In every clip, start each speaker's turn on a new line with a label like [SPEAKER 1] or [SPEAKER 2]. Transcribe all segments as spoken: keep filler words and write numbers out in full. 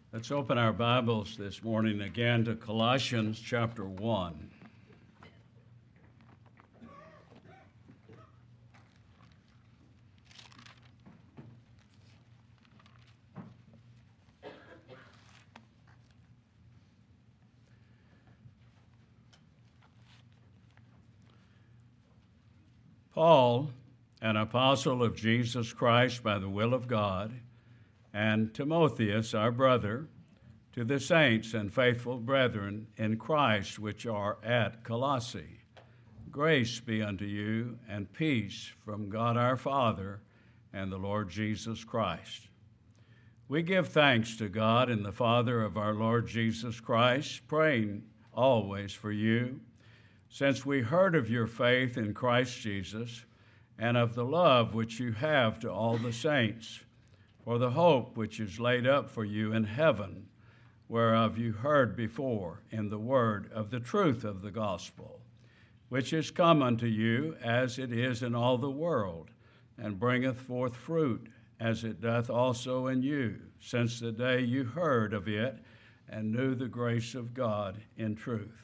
[SPEAKER 1] Let's open our Bibles this morning again to Colossians chapter one. Paul, an apostle of Jesus Christ by the will of God, and Timotheus, our brother, to the saints and faithful brethren in Christ which are at Colossae. Grace be unto you and peace from God our Father and the Lord Jesus Christ. We give thanks to God and the Father of our Lord Jesus Christ, praying always for you, since we heard of your faith in Christ Jesus and of the love which you have to all the saints, for the hope which is laid up for you in heaven, whereof you heard before in the word of the truth of the gospel, which is come unto you as it is in all the world, and bringeth forth fruit, as it doth also in you, since the day you heard of it and knew the grace of God in truth.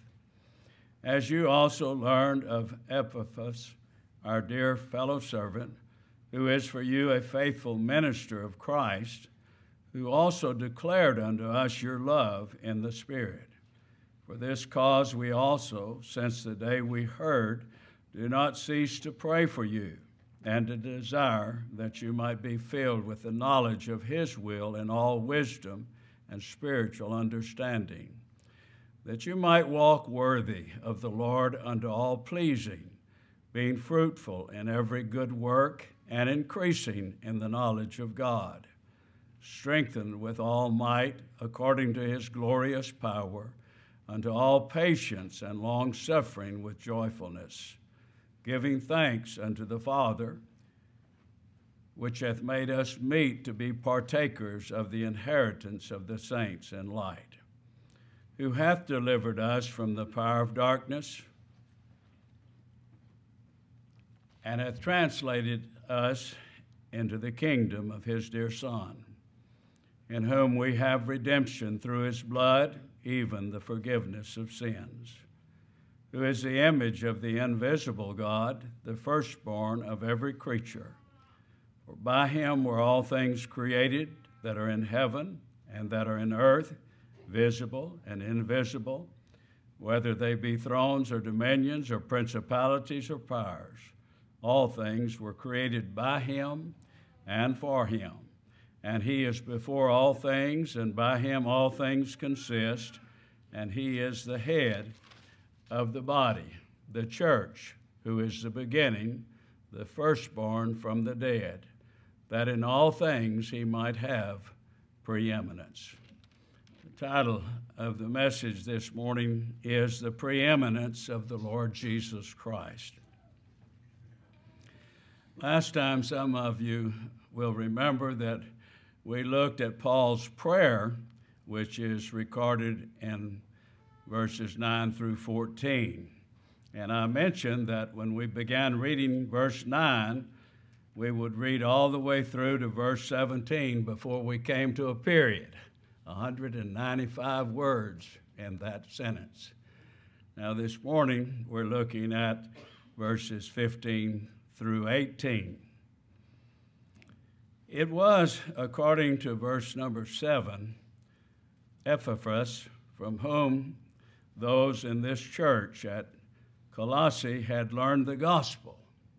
[SPEAKER 1] As you also learned of Epaphras, our dear fellow servant, who is for you a faithful minister of Christ, who also declared unto us your love in the Spirit. For this cause we also, since the day we heard, do not cease to pray for you, and to desire that you might be filled with the knowledge of his will in all wisdom and spiritual understanding, that you might walk worthy of the Lord unto all pleasing, being fruitful in every good work and increasing in the knowledge of God, strengthened with all might according to his glorious power, unto all patience and long-suffering with joyfulness, giving thanks unto the Father, which hath made us meet to be partakers of the inheritance of the saints in light, who hath delivered us from the power of darkness, and hath translated us into the kingdom of his dear Son, in whom we have redemption through his blood, even the forgiveness of sins, who is the image of the invisible God, the firstborn of every creature. For by him were all things created that are in heaven and that are in earth, visible and invisible, whether they be thrones or dominions or principalities or powers. All things were created by him and for him, and he is before all things, and by him all things consist, and he is the head of the body, the church, who is the beginning, the firstborn from the dead, that in all things he might have preeminence. The title of the message this morning is The Preeminence of the Lord Jesus Christ. Last time, some of you will remember that we looked at Paul's prayer, which is recorded in verses nine through fourteen. And I mentioned that when we began reading verse nine, we would read all the way through to verse seventeen before we came to a period, one hundred ninety-five words in that sentence. Now this morning, we're looking at verses fifteen through eighteen. It was, according to verse number seven, Epaphras, from whom those in this church at Colossae had learned the gospel.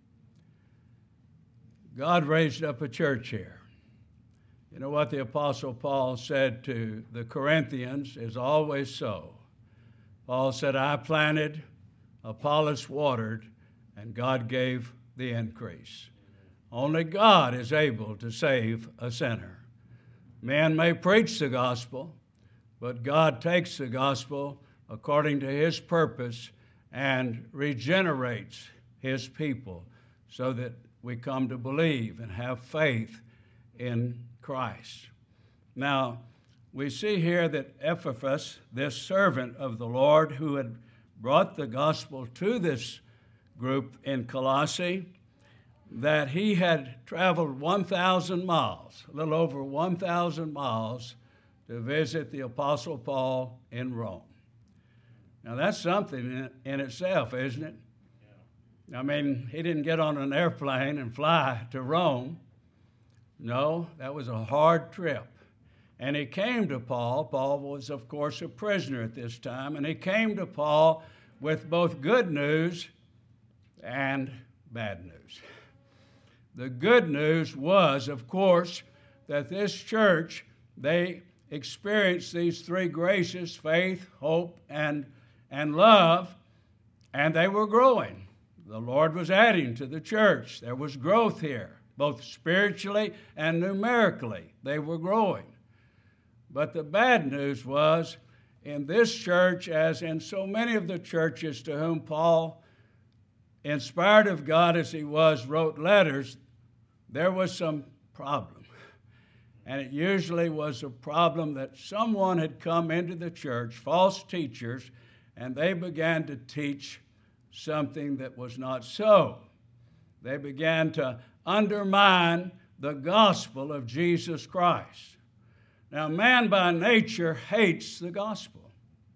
[SPEAKER 1] God raised up a church here. You know what the Apostle Paul said to the Corinthians is always so. Paul said, I planted, Apollos watered, and God gave the increase. Only God is able to save a sinner. Man may preach the gospel, but God takes the gospel according to his purpose and regenerates his people so that we come to believe and have faith in Christ. Now, we see here that Epaphras, this servant of the Lord who had brought the gospel to this group in Colossae, that he had traveled one thousand miles, a little over one thousand miles, to visit the Apostle Paul in Rome. Now, that's something in, in itself, isn't it? I mean, he didn't get on an airplane and fly to Rome. No, that was a hard trip. And he came to Paul. Paul was, of course, a prisoner at this time. And he came to Paul with both good news and bad news. The good news was, of course, that this church, they experienced these three graces, faith, hope, and, and love, and they were growing. The Lord was adding to the church. There was growth here, both spiritually and numerically. They were growing. But the bad news was, in this church, as in so many of the churches to whom Paul, inspired of God as he was, wrote letters, there was some problem. And it usually was a problem that someone had come into the church, false teachers, and they began to teach something that was not so. They began to undermine the gospel of Jesus Christ. Now, man by nature hates the gospel.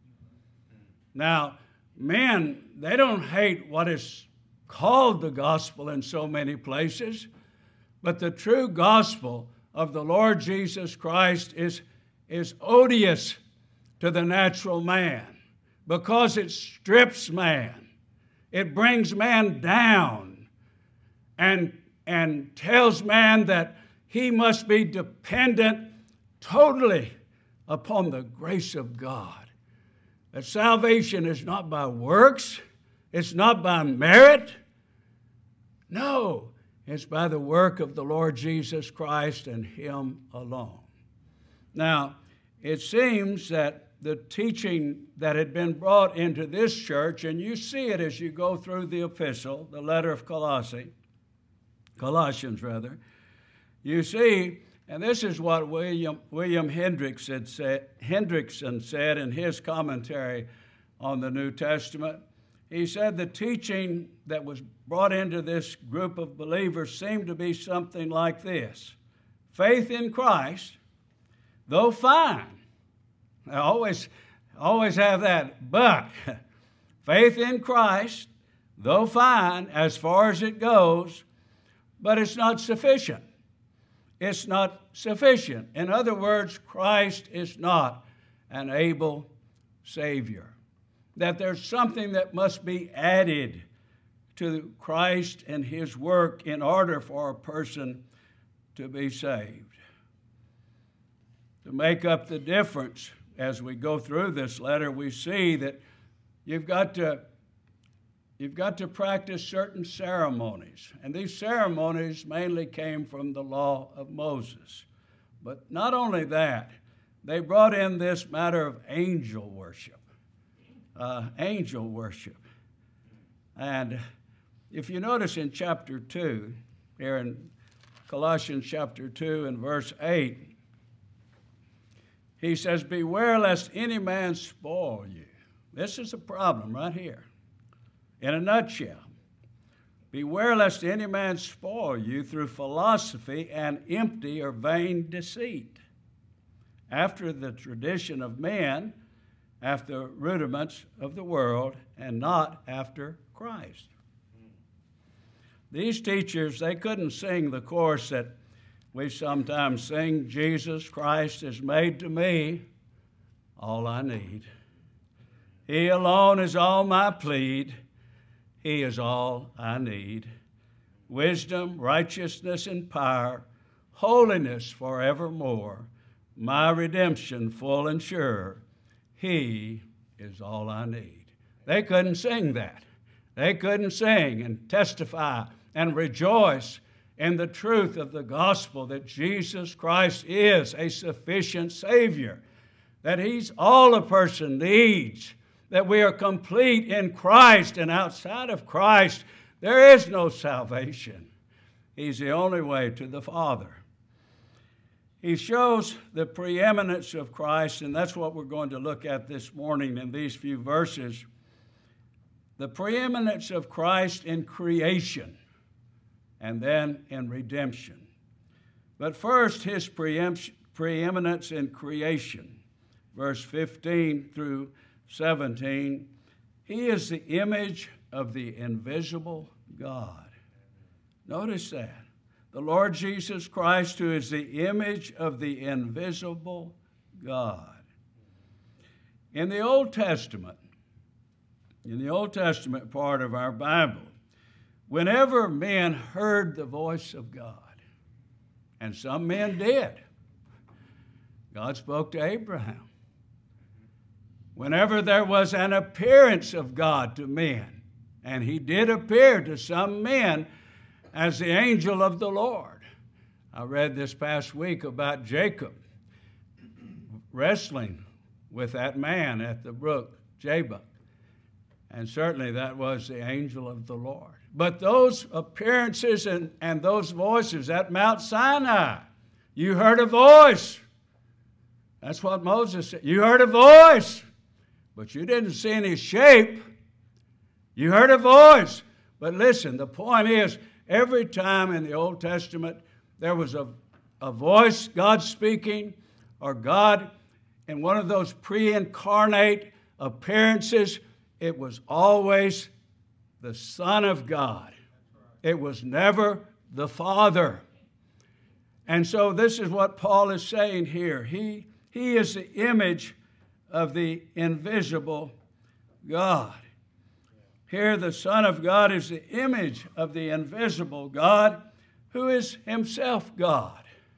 [SPEAKER 1] Now, men, they don't hate what is called the gospel in so many places, but the true gospel of the Lord Jesus Christ is, is odious to the natural man because it strips man. It brings man down and, and tells man that he must be dependent totally upon the grace of God. That salvation is not by works, it's not by merit. No, it's by the work of the Lord Jesus Christ and Him alone. Now, it seems that the teaching that had been brought into this church, and you see it as you go through the epistle, the letter of Colossae, Colossians rather, you see, and this is what William, William Hendrickson, said, Hendrickson said in his commentary on the New Testament. He said the teaching that was brought into this group of believers seemed to be something like this. Faith in Christ, though fine, I always, always have that, but faith in Christ, though fine as far as it goes, but it's not sufficient. It's not sufficient. In other words, Christ is not an able Savior. That there's something that must be added to Christ and His work in order for a person to be saved. To make up the difference, as we go through this letter, we see that you've got to, you've got to practice certain ceremonies. And these ceremonies mainly came from the law of Moses. But not only that, they brought in this matter of angel worship. Uh, angel worship. And if you notice in chapter two, here in Colossians chapter two and verse eight, he says, beware lest any man spoil you. This is a problem right here. In a nutshell, beware lest any man spoil you through philosophy and empty or vain deceit, after the tradition of men, after rudiments of the world, and not after Christ. These teachers, they couldn't sing the chorus that we sometimes sing, Jesus Christ has made to me all I need. He alone is all my plead. He is all I need. Wisdom, righteousness, and power, holiness forevermore, my redemption full and sure. He is all I need. They couldn't sing that. They couldn't sing and testify and rejoice in the truth of the gospel that Jesus Christ is a sufficient Savior, that He's all a person needs, that we are complete in Christ, and outside of Christ there is no salvation. He's the only way to the Father. He shows the preeminence of Christ, and that's what we're going to look at this morning in these few verses. The preeminence of Christ in creation and then in redemption. But first, His preeminence preeminence in creation. Verse fifteen through seventeen, he is the image of the invisible God. Notice that. The Lord Jesus Christ, who is the image of the invisible God. In the Old Testament, in the Old Testament part of our Bible, whenever men heard the voice of God, and some men did, God spoke to Abraham. Whenever there was an appearance of God to men, and he did appear to some men as the angel of the Lord. I read this past week about Jacob wrestling with that man at the brook Jabbok. And certainly that was the angel of the Lord. But those appearances and, and those voices at Mount Sinai, you heard a voice. That's what Moses said. You heard a voice, but you didn't see any shape. You heard a voice. But listen, the point is, every time in the Old Testament there was a, a voice, God speaking, or God in one of those pre-incarnate appearances, it was always the Son of God. It was never the Father. And so this is what Paul is saying here. He, he is the image of the invisible God. Here the Son of God is the image of the invisible God, who is himself God.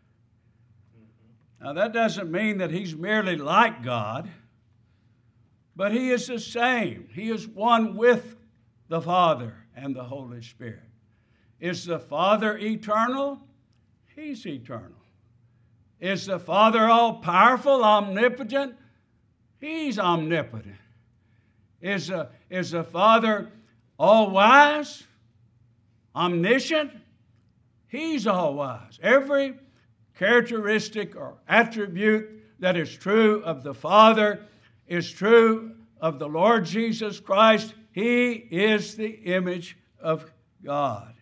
[SPEAKER 1] Now that doesn't mean that he's merely like God, but he is the same. He is one with the Father and the Holy Spirit. Is the Father eternal? He's eternal. Is the Father all-powerful, omnipotent? He's omnipotent. Is the, is the Father all-wise, omniscient? He's all-wise. Every characteristic or attribute that is true of the Father is true of the Lord Jesus Christ. He is the image of God.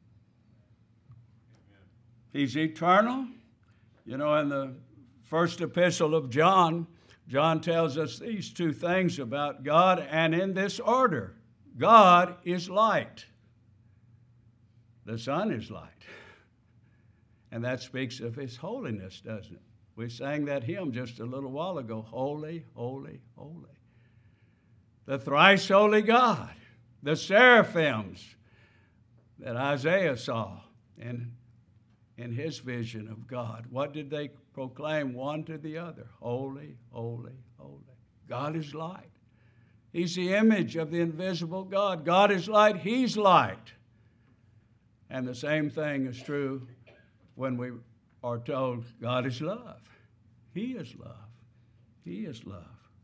[SPEAKER 1] He's eternal. You know, in the first epistle of John, John tells us these two things about God, and in this order. God is light. The Son is light. And that speaks of his holiness, doesn't it? We sang that hymn just a little while ago, Holy, Holy, Holy. The thrice holy God, the seraphims that Isaiah saw in, in his vision of God. What did they proclaim one to the other? Holy, holy, holy. God is light. He's the image of the invisible God. God is light, he's light. And the same thing is true when we are told God is love. He is love. He is love.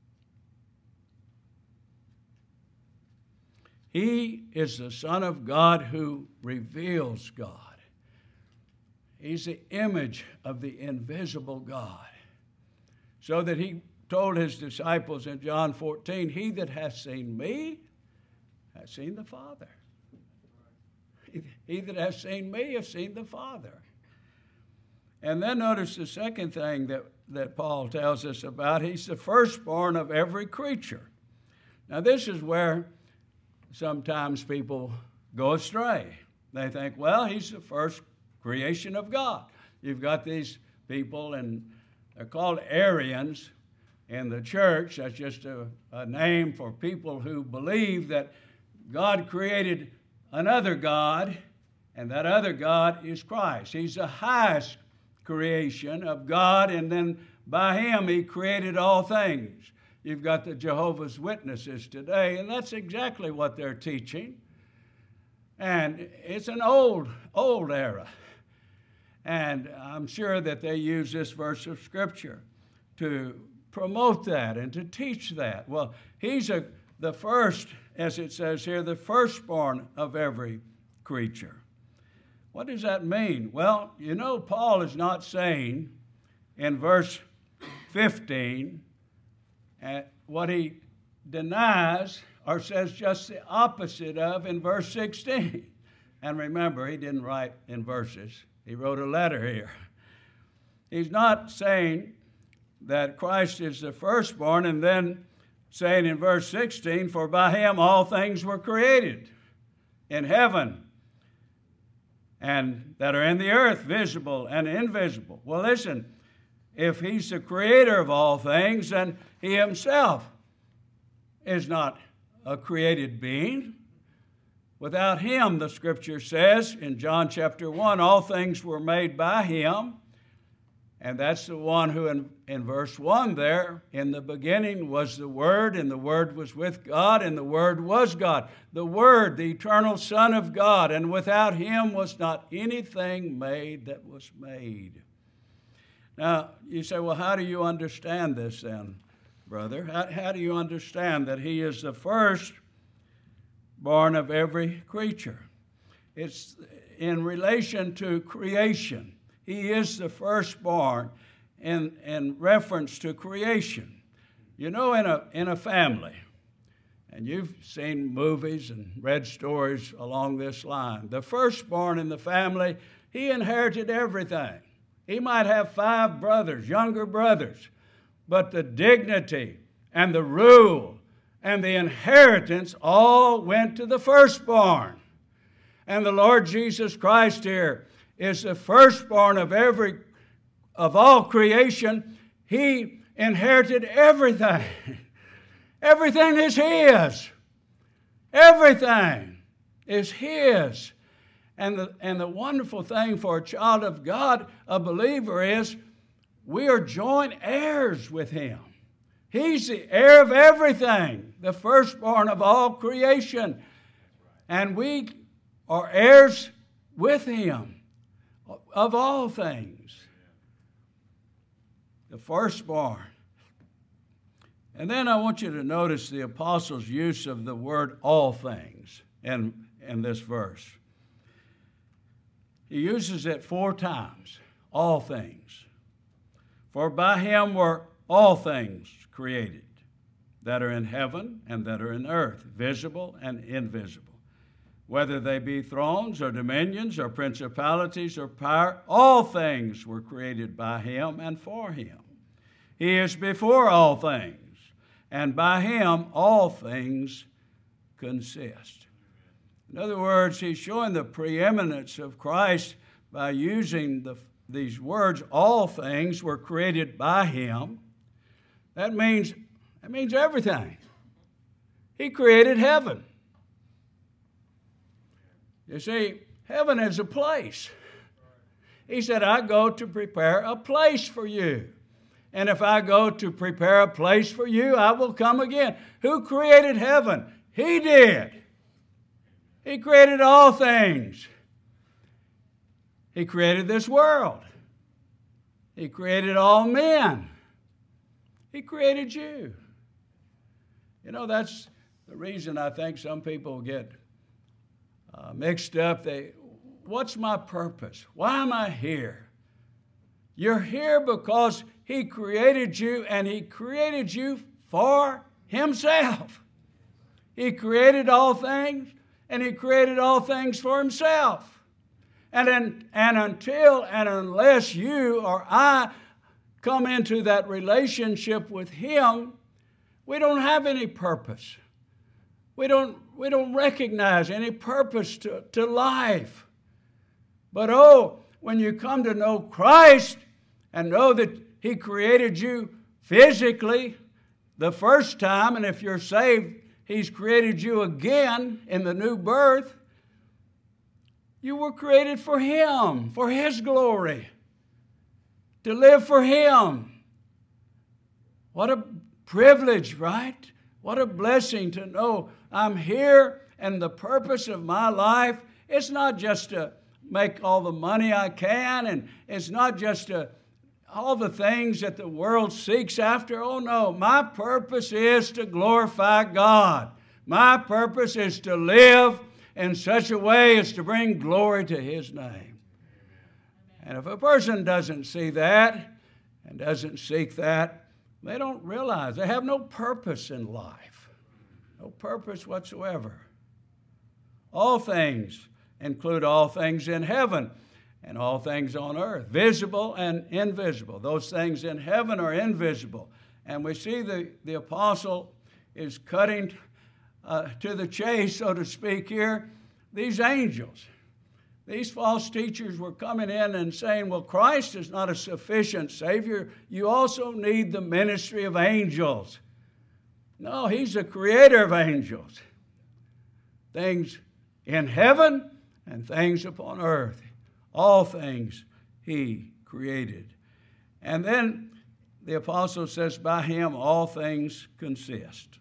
[SPEAKER 1] He is the Son of God who reveals God. He's the image of the invisible God. So that he told his disciples in John fourteen, he that hath seen me hath seen the Father. He, he that hath seen me hath seen the Father. And then notice the second thing that, that Paul tells us about. He's the firstborn of every creature. Now this is where sometimes people go astray. They think, well, he's the first creation of God. You've got these people, and they're called Arians in the church. That's just a, a name for people who believe that God created another God, and that other God is Christ. He's the highest creation of God, and then by him he created all things. You've got the Jehovah's Witnesses today, and that's exactly what they're teaching. And it's an old, old era. And I'm sure that they use this verse of Scripture to promote that and to teach that. Well, he's a, the first, as it says here, the firstborn of every creature. What does that mean? Well, you know, Paul is not saying in verse fifteen uh, what he denies or says just the opposite of in verse sixteen. And remember, he didn't write in verses. He wrote a letter here. He's not saying that Christ is the firstborn and then saying in verse sixteen, for by him all things were created in heaven and that are in the earth, visible and invisible. Well, listen, if he's the creator of all things, then he himself is not a created being. Without him, the Scripture says in John chapter one, all things were made by him. And that's the one who in, in verse one there, in the beginning was the Word, and the Word was with God, and the Word was God. The Word, the eternal Son of God, and without him was not anything made that was made. Now, you say, well, how do you understand this then, brother? How, how do you understand that he is the first born of every creature? It's in relation to creation. He is the firstborn in, in reference to creation. You know, in a, in a family, and you've seen movies and read stories along this line, the firstborn in the family, he inherited everything. He might have five brothers, younger brothers, but the dignity and the rule and the inheritance all went to the firstborn. And the Lord Jesus Christ here is the firstborn of every of all creation. He inherited everything. Everything is his. Everything is his. And the, and the wonderful thing for a child of God, a believer, is we are joint heirs with him. He's the heir of everything, the firstborn of all creation. And we are heirs with him of all things. The firstborn. And then I want you to notice the apostle's use of the word all things in, in this verse. He uses it four times, all things. For by him were all things created that are in heaven and that are in earth, visible and invisible. Whether they be thrones or dominions or principalities or power, all things were created by him and for him. He is before all things, and by him all things consist. In other words, he's showing the preeminence of Christ by using the, these words, all things were created by him. That means, that means everything. He created heaven. You see, heaven is a place. He said, I go to prepare a place for you. And if I go to prepare a place for you, I will come again. Who created heaven? He did. He created all things. He created this world. He created all men. He created you. You know, that's the reason I think some people get Uh, mixed up. They, what's my purpose? Why am I here? You're here because he created you, and he created you for himself. He created all things, and he created all things for himself. And, in, and until and unless you or I come into that relationship with him, we don't have any purpose. We don't, we don't recognize any purpose to, to life. But oh, when you come to know Christ and know that he created you physically the first time, and if you're saved, he's created you again in the new birth, you were created for him, for his glory, to live for him. What a privilege, right? What a blessing to know I'm here, and the purpose of my life, it's not just to make all the money I can, and it's not just to all the things that the world seeks after. Oh no, my purpose is to glorify God. My purpose is to live in such a way as to bring glory to his name. And if a person doesn't see that and doesn't seek that, they don't realize they have no purpose in life. No purpose whatsoever. All things include all things in heaven. and all things on earth, visible and invisible. Those things in heaven are invisible. And we see the, the apostle is cutting uh, to the chase, so to speak here, these angels. These false teachers were coming in and saying, well, Christ is not a sufficient Savior. You also need the ministry of angels. No, he's the creator of angels. Things in heaven and things upon earth. All things he created. And then the apostle says, by him all things consist.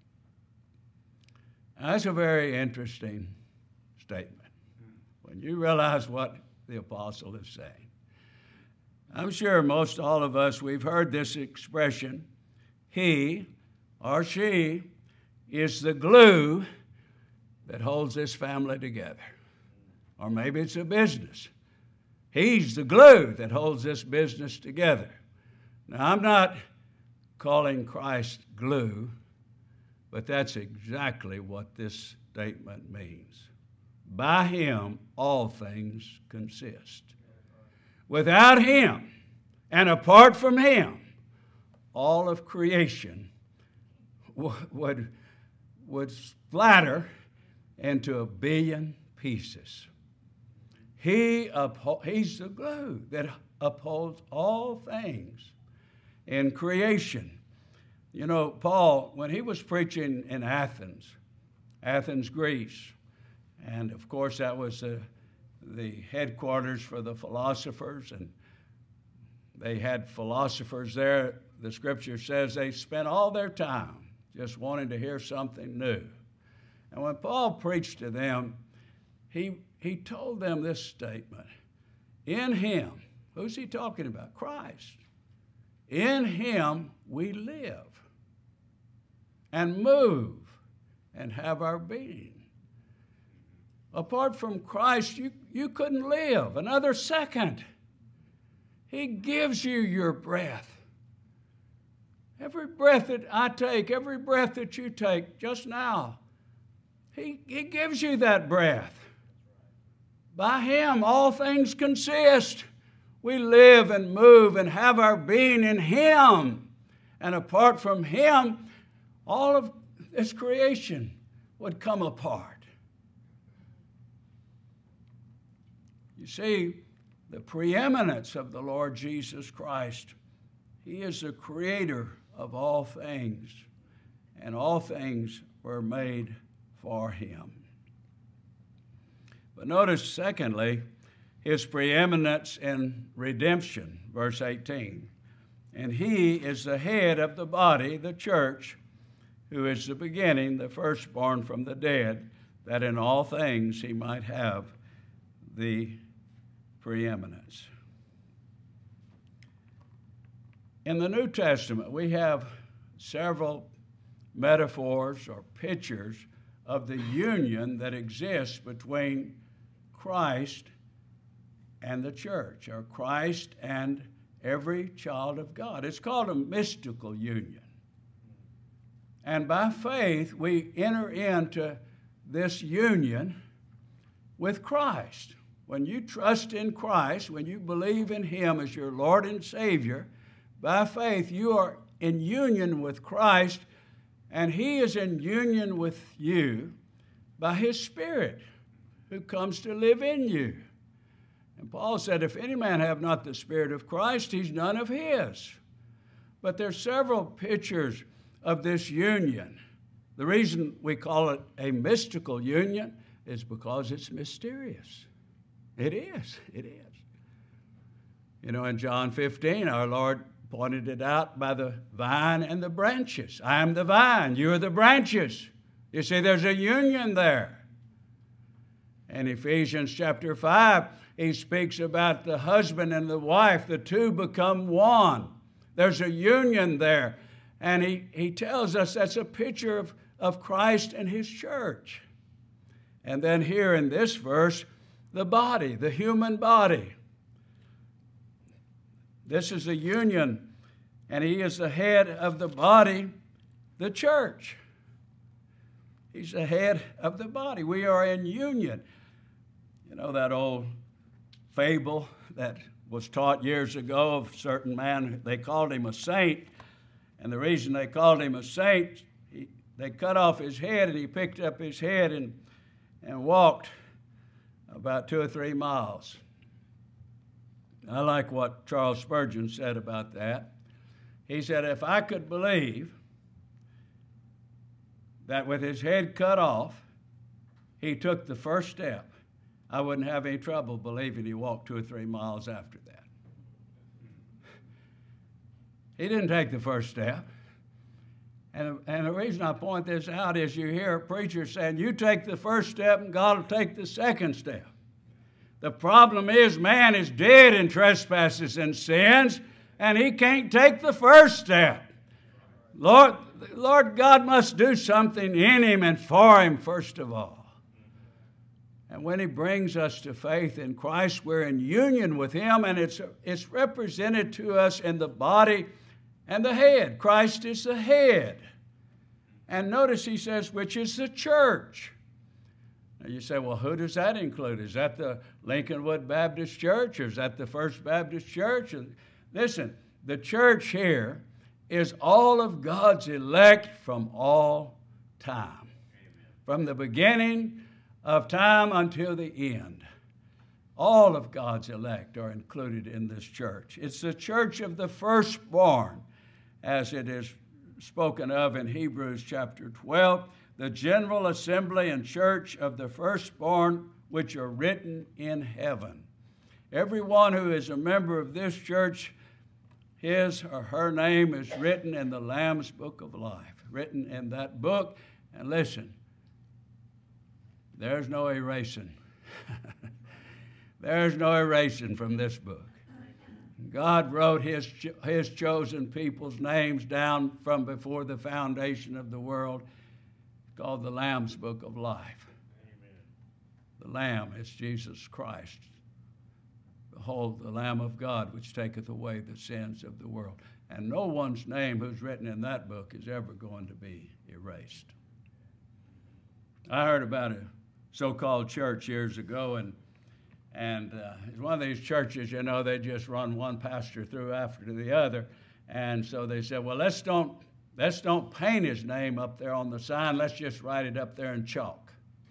[SPEAKER 1] Now, that's a very interesting statement when you realize what the apostle is saying. I'm sure most all of us, we've heard this expression, he or she is the glue that holds this family together. Or maybe it's a business. He's the glue that holds this business together. Now, I'm not calling Christ glue, but that's exactly what this statement means. By him, all things consist. Without him and apart from him, all of creation would, would splatter into a billion pieces. He uphold, he's the glue that upholds all things in creation. You know, Paul, when he was preaching in Athens, Athens, Greece, and of course that was the, the headquarters for the philosophers, and they had philosophers there. The scripture says they spent all their time just wanting to hear something new. And when Paul preached to them, he, he told them this statement. In him, who's he talking about? Christ. In him we live and move and have our being. Apart from Christ, you, you couldn't live another second. He gives you your breath. Every breath that I take, every breath that you take just now, he, he gives you that breath. By him, all things consist. We live and move and have our being in him. And apart from him, all of this creation would come apart. You see, the preeminence of the Lord Jesus Christ, he is the creator of all things, and all things were made for him. But notice, secondly, his preeminence in redemption, verse eighteen. And he is the head of the body, the church, who is the beginning, the firstborn from the dead, that in all things he might have the preeminence. In the New Testament, we have several metaphors or pictures of the union that exists between Christ and the church, or Christ and every child of God. It's called a mystical union. And by faith, we enter into this union with Christ. When you trust in Christ, when you believe in him as your Lord and Savior, by faith you are in union with Christ, and he is in union with you by his Spirit who comes to live in you. And Paul said, if any man have not the Spirit of Christ, he's none of his. But there's several pictures of this union. The reason we call it a mystical union is because it's mysterious. It is. It is. You know, in John fifteen, our Lord pointed it out by the vine and the branches. I am the vine, you are the branches. You see, there's a union there. In Ephesians chapter five, he speaks about the husband and the wife, the two become one. There's a union there. And he, he tells us that's a picture of, of Christ and his church. And then here in this verse, the body, the human body. This is a union, and he is the head of the body, the church. He's the head of the body. We are in union. You know that old fable that was taught years ago of a certain man. They called him a saint, and the reason they called him a saint, he, they cut off his head, and he picked up his head and, and walked about two or three miles. I like what Charles Spurgeon said about that. He said, if I could believe that with his head cut off, he took the first step, I wouldn't have any trouble believing he walked two or three miles after that. He didn't take the first step. And, and the reason I point this out is you hear a preacher saying, you take the first step and God will take the second step. The problem is man is dead in trespasses and sins, and he can't take the first step. Lord, Lord God must do something in him and for him first of all. And when he brings us to faith in Christ, we're in union with him, and it's, it's represented to us in the body and the head. Christ is the head. And notice he says, which is the church. Now you say, well, who does that include? Is that the Lincolnwood Baptist Church, or is that the First Baptist Church? Listen, the church here is all of God's elect from all time. Amen. From the beginning of time until the end. All of God's elect are included in this church. It's the church of the firstborn, as it is spoken of in Hebrews chapter twelve, the general assembly and church of the firstborn which are written in heaven. Everyone who is a member of this church, his or her name is written in the Lamb's Book of Life, written in that book. And listen, there's no erasing. There's no erasing from this book. God wrote his, his chosen people's names down from before the foundation of the world, called the Lamb's Book of Life. Amen. The Lamb is Jesus Christ. Behold, the Lamb of God, which taketh away the sins of the world. And no one's name who's written in that book is ever going to be erased. I heard about a so-called church years ago, and and uh, it's one of these churches, you know, they just run one pastor through after the other. And so they said, well, let's don't let's don't paint his name up there on the sign. Let's just write it up there in chalk.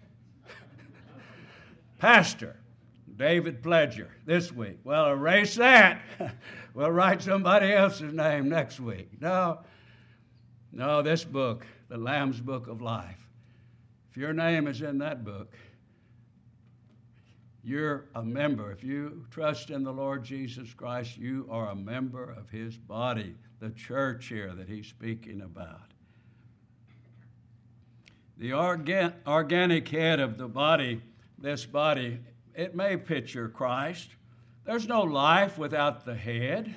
[SPEAKER 1] Pastor David Pledger this week. Well, erase that. We'll write somebody else's name next week. No, no, this book, the Lamb's Book of Life. If your name is in that book, you're a member. If you trust in the Lord Jesus Christ, you are a member of his body, the church here that he's speaking about. The organ- organic head of the body, this body, it may picture Christ. There's no life without the head.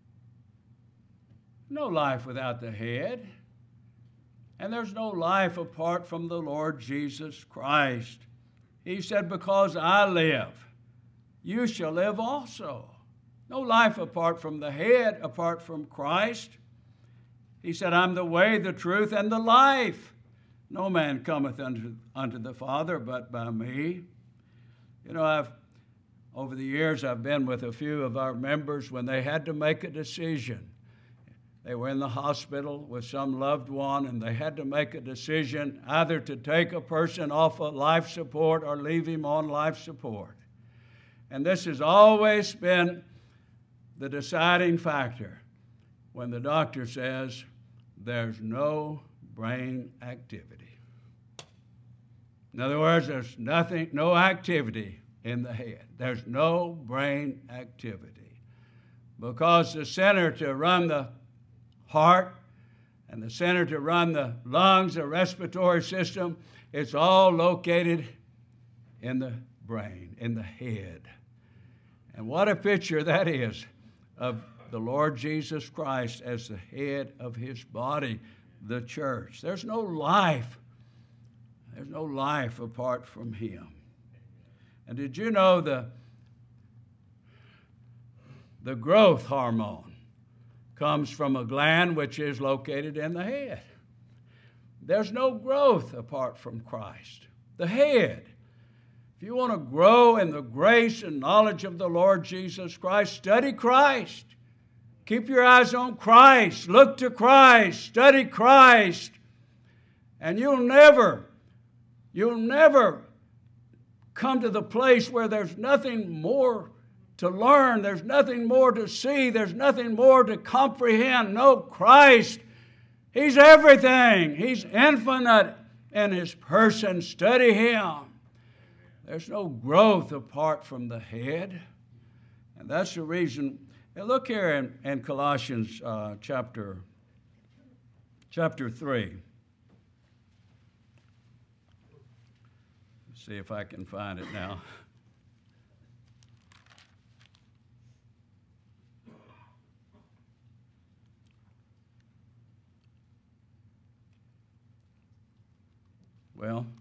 [SPEAKER 1] No life without the head. And there's no life apart from the Lord Jesus Christ. He said, because I live, you shall live also. No life apart from the head, apart from Christ. He said, I'm the way, the truth, and the life. No man cometh unto, unto the Father but by me. You know, I've over the years, I've been with a few of our members when they had to make a decision. They were in the hospital with some loved one, and they had to make a decision either to take a person off of life support or leave him on life support. And this has always been the deciding factor when the doctor says there's no brain activity. In other words, there's nothing, no activity in the head. There's no brain activity. Because the center to run the heart and the center to run the lungs, the respiratory system, it's all located in the brain, in the head. And what a picture that is of the Lord Jesus Christ as the head of his body, the church. There's no life. There's no life apart from him. And did you know the, the growth hormone comes from a gland which is located in the head? There's no growth apart from Christ, the head. If you want to grow in the grace and knowledge of the Lord Jesus Christ, study Christ. Keep your eyes on Christ. Look to Christ. Study Christ. And you'll never, you'll never come to the place where there's nothing more to learn. There's nothing more to see. There's nothing more to comprehend. No, Christ, He's everything. He's infinite in His person. Study Him. There's no growth apart from the head. And that's the reason. Now look here in, in Colossians uh, chapter, chapter three. Let's see if I can find it now. Well,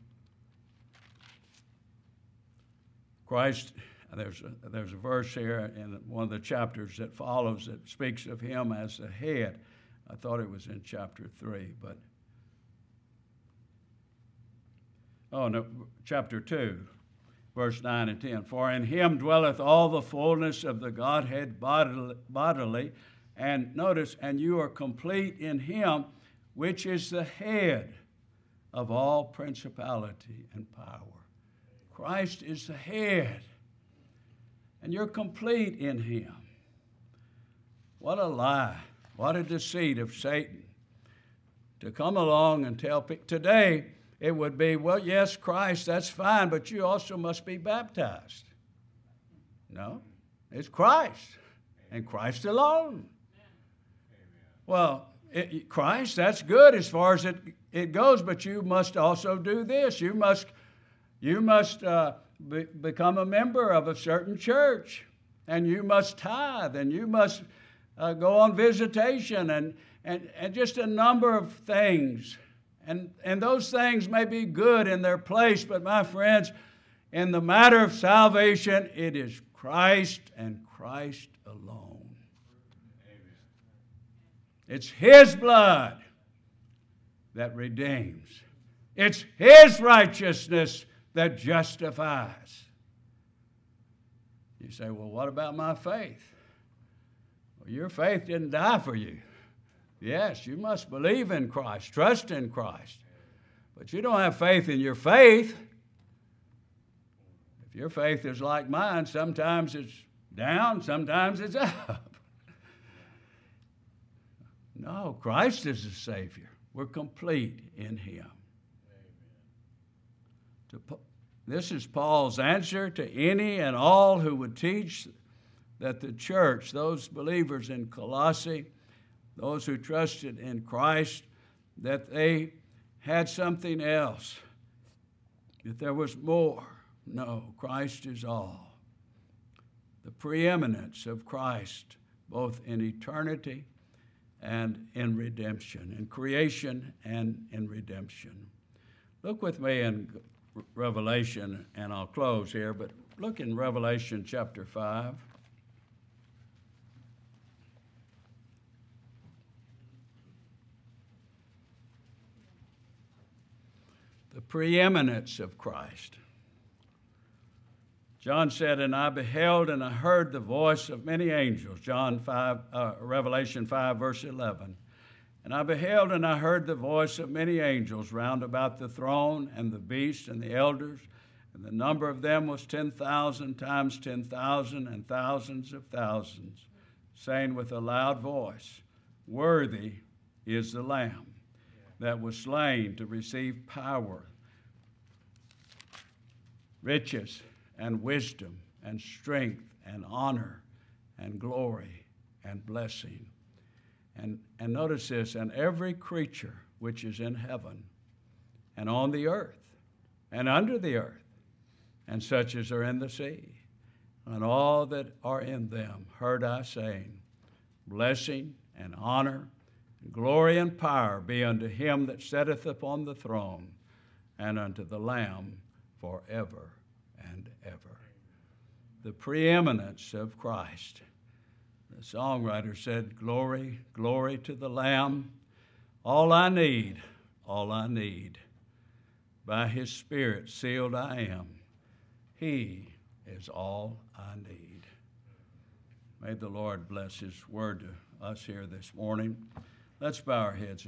[SPEAKER 1] Christ, there's a, there's a verse here in one of the chapters that follows that speaks of Him as the head. I thought it was in chapter three, but, oh no, chapter two, verse nine and ten. For in Him dwelleth all the fullness of the Godhead bodily, bodily, and notice, and you are complete in Him, which is the head of all principality and power. Christ is the head, and you're complete in Him. What a lie. What a deceit of Satan to come along and tell people. Today, it would be, well, yes, Christ, that's fine, but you also must be baptized. No, it's Christ, and Christ alone. Well, it, Christ, that's good as far as it, it goes, but you must also do this. You must You must uh, be, become a member of a certain church, and you must tithe, and you must uh, go on visitation, and, and, and just a number of things. And, and those things may be good in their place, but my friends, in the matter of salvation, it is Christ and Christ alone. Amen. It's His blood that redeems. It's His righteousness that justifies. You say, well, what about my faith? Well, your faith didn't die for you. Yes, you must believe in Christ, trust in Christ. But you don't have faith in your faith. If your faith is like mine, sometimes it's down, sometimes it's up. No, Christ is the Savior. We're complete in Him. This is Paul's answer to any and all who would teach that the church, those believers in Colossae, those who trusted in Christ, that they had something else, that there was more. No, Christ is all. The preeminence of Christ, both in eternity and in redemption, in creation and in redemption. Look with me in Revelation, and I'll close here, but look in Revelation chapter five. The preeminence of Christ. John said, and I beheld and I heard the voice of many angels. John five, uh, Revelation five, verse eleven. And I beheld and I heard the voice of many angels round about the throne and the beast and the elders, and the number of them was ten thousand times ten thousand and thousands of thousands, saying with a loud voice, worthy is the Lamb that was slain to receive power, riches, and wisdom, and strength, and honor, and glory, and blessing. And, and notice this, and every creature which is in heaven, and on the earth, and under the earth, and such as are in the sea, and all that are in them, heard I saying, blessing and honor, and glory and power be unto him that sitteth upon the throne, and unto the Lamb forever and ever. The preeminence of Christ. The songwriter said, glory, glory to the Lamb. All I need, all I need. By His Spirit sealed I am, He is all I need. May the Lord bless his word to us here this morning. Let's bow our heads.